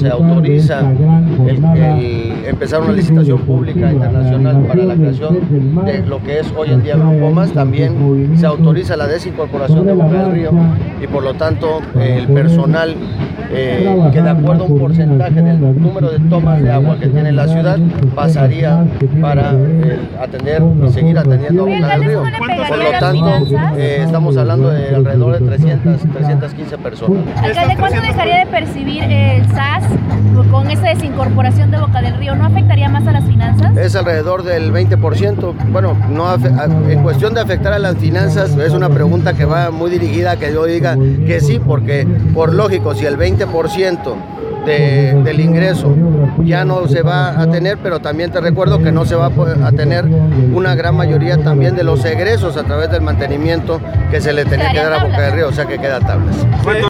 se autoriza empezar una licitación pública internacional para la creación de lo que es hoy en día Grupo Más, también se autoriza la desincorporación de Boca del Río y por lo tanto el personal que de acuerdo a un porcentaje del número de tomas de agua que tiene la ciudad pasaría para atender y seguir atendiendo a Boca del Río. Por lo tanto, estamos hablando de alrededor de 315 personas. Alcalde, ¿cuánto dejaría de percibir el SAS con esta desincorporación de Boca del Río? ¿No afectaría más a las finanzas? Es alrededor del 20%. Bueno, no en cuestión de afectar a las finanzas, es una pregunta que va muy dirigida a que yo diga que sí, porque por lógico, si el 20% del ingreso ya no se va a tener, pero también te recuerdo que no se va a tener una gran mayoría también de los egresos a través del mantenimiento que se le tenía que dar a Boca del Río, o sea que queda tablas.